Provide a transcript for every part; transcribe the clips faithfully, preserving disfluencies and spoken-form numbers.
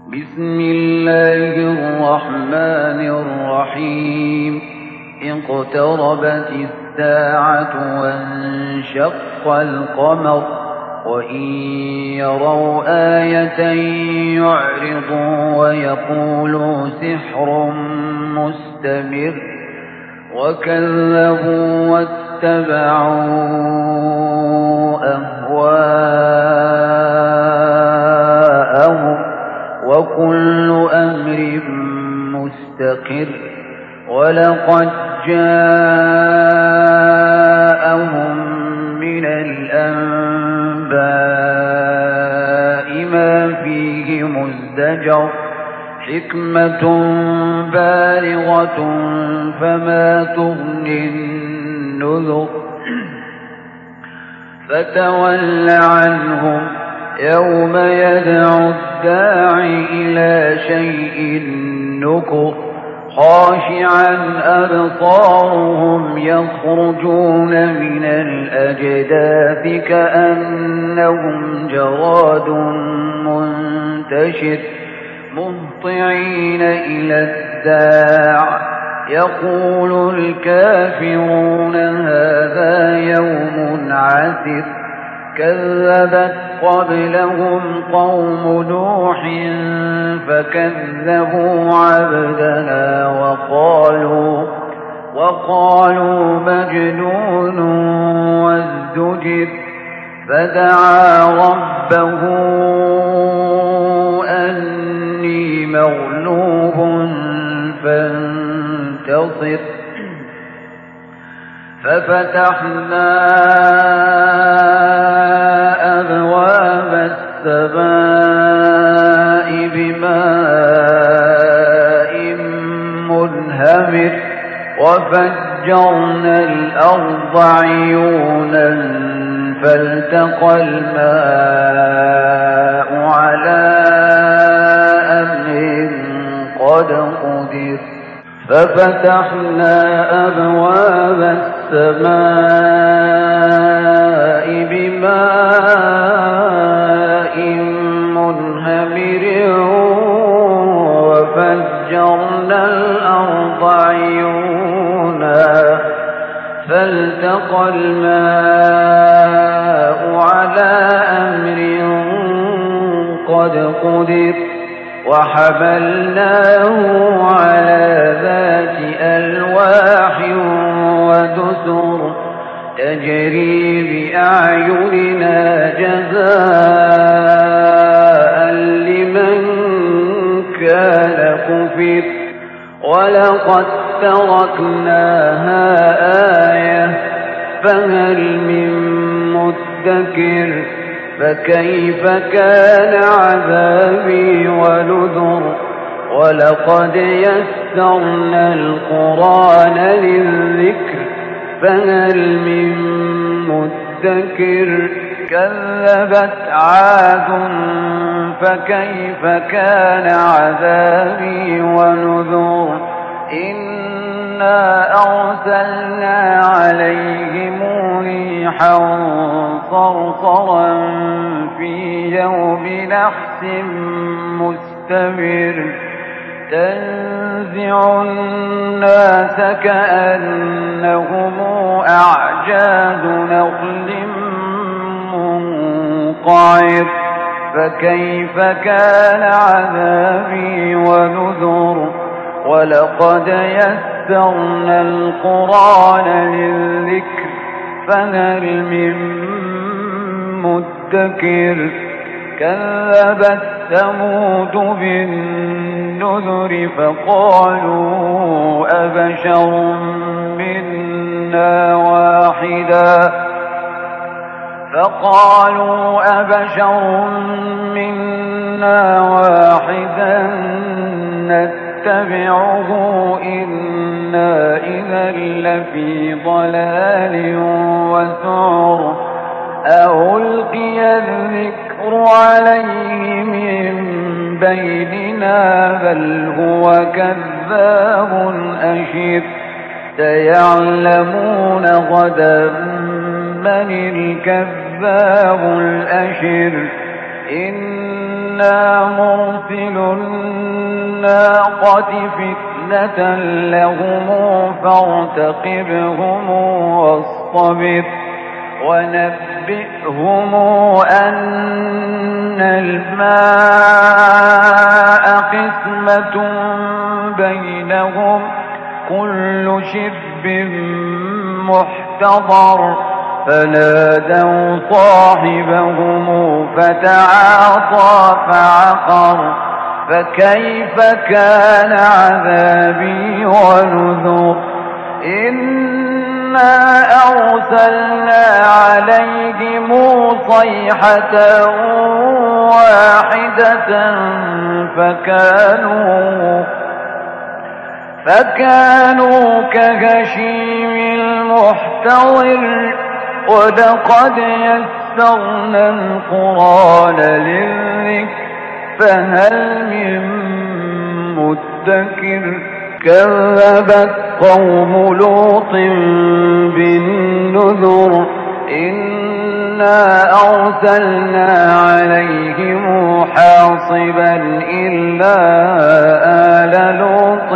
بسم الله الرحمن الرحيم اقتربت الساعة وانشق القمر وإن يروا آية يعرضوا ويقولوا سحر مستمر وكذبوا واتبعوا أهواءهم وكل أمر مستقر ولقد جاءهم من الأنباء ما فيه مزدجر حكمة بالغة فما تغني النذر فتول عنهم يوم يدعو الداعي إلى شيء نكر خاشعا أبصارهم يخرجون من الأجداث كأنهم جراد منتشر مهطعين إلى الداع يقول الكافرون هذا يوم عسر كذبت قبلهم قوم نوح فكذبوا عبدنا وقالوا وقالوا مجنون وازدجر فدعا ربه أني مغلوب فانتصر ففتحنا أبواب السماء بماء منهمر وفجرنا الأرض عيونا فالتقى الماء على أمر قد قدر ففتحنا أبواب السماء بماء منهمر وفجرنا الأرض عيونا فالتقى الماء على أمر قد قدر وحملناه على ذات ألواح ودسر تجري بأعيننا جزاء لمن كان كفر ولقد تركناها آية فهل من مدكر فكيف كان عذابي ونذر ولقد يسرنا القرآن للذكر فهل من مدكر كذبت عاد فكيف كان عذابي ونذر إنا أرسلنا عليهم ريحا صرصرا في يوم نحس مستمر تنزع الناس كأنهم أعجاز نخل منقعر فكيف كان عذابي ونذر ولقد يسرنا القرآن للذكر فهل من مدكر كذبت ثمود بالنذر فقالوا أبشر منا واحدا فقالوا أبشر منا واحدا نتبعه إنا إذا لفي ضلال وسعر ألقي الذكر عليه من بيننا بل هو كذاب أشر سيعلمون غدا من الكذاب الأشر إن إنا مرسل الناقة فتنة لهم فارتقبهم واصطبر ونبئهم أن الماء قسمة بينهم كل شرب محتضر فنادوا صاحبهم فتعاطى فعقر فكيف كان عذابي ونذر إنا أرسلنا عليهم صيحة واحدة فكانوا فكانوا كهشيم المحتضر ولقد يسرنا القرآن للذكر فهل من مدكر كذبت قوم لوط بالنذر إنا أرسلنا عليهم حاصبا إلا آل لوط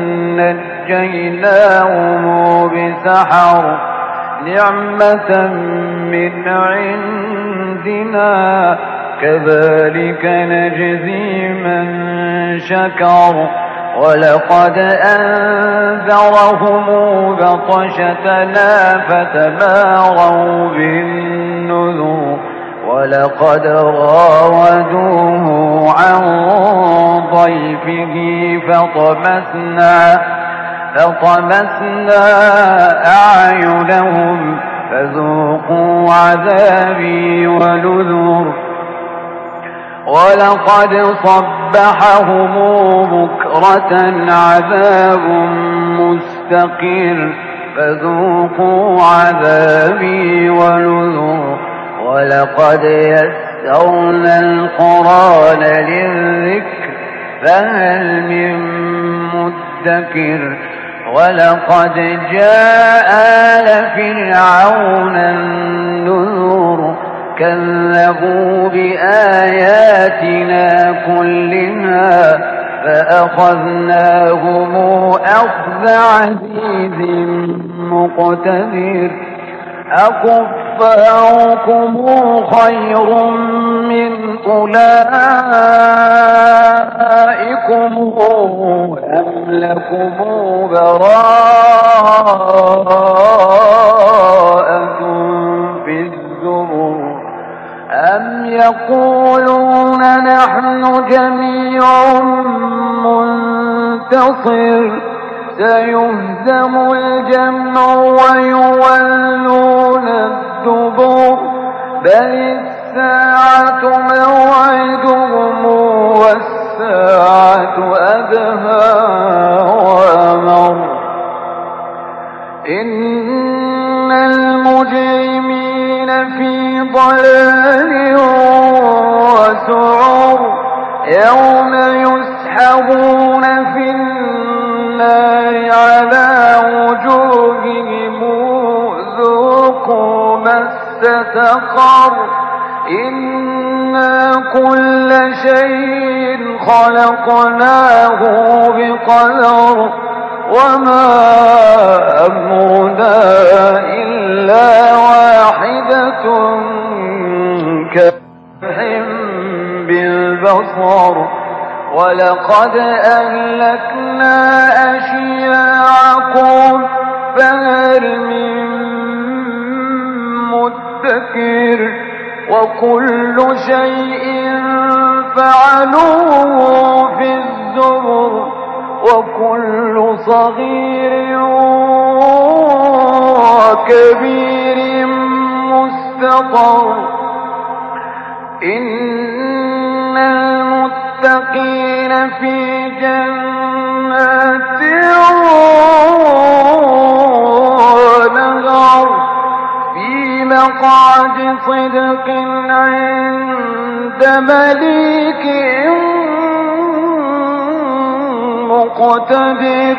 نجيناهم بسحر نعمة من عندنا كذلك نجزي من شكر ولقد أنذرهم بطشتنا فتماروا بالنذر ولقد راودوه عن ضيفه فطمسنا فطمسنا أعينهم فذوقوا عذابي ونذر ولقد صبحهم بكرة عذاب مستقر فذوقوا عذابي ونذر ولقد يسرنا القرآن للذكر فهل من مدكر ولقد جاء آل فرعون النذر كذبوا بآياتنا كلها فأخذناهم أخذ عزيز مقتدر أكفاركم خير من أولئكم أم لكم براءة في الزبر أم يقولون نحن جميع منتصر سيهزم الجمع ويولون الدبر بل الساعة موعدهم والساعة أدهى وأمر إن المجرمين في ضلال وسعر يوم يسحبون في النار على وجوههم ذوقوا مس سقر إنا كل شيء خلقناه بقدر وما أمرنا إلا واحدة كلمح بالبصر ولقد أهلكنا أشياعكم فهل من مدكر وكل شيء فعلوه في الزبر وكل صغير وكبير مستطر إن المتقين في جنات ونهر في مقعد صدق عند مليك مقتدر.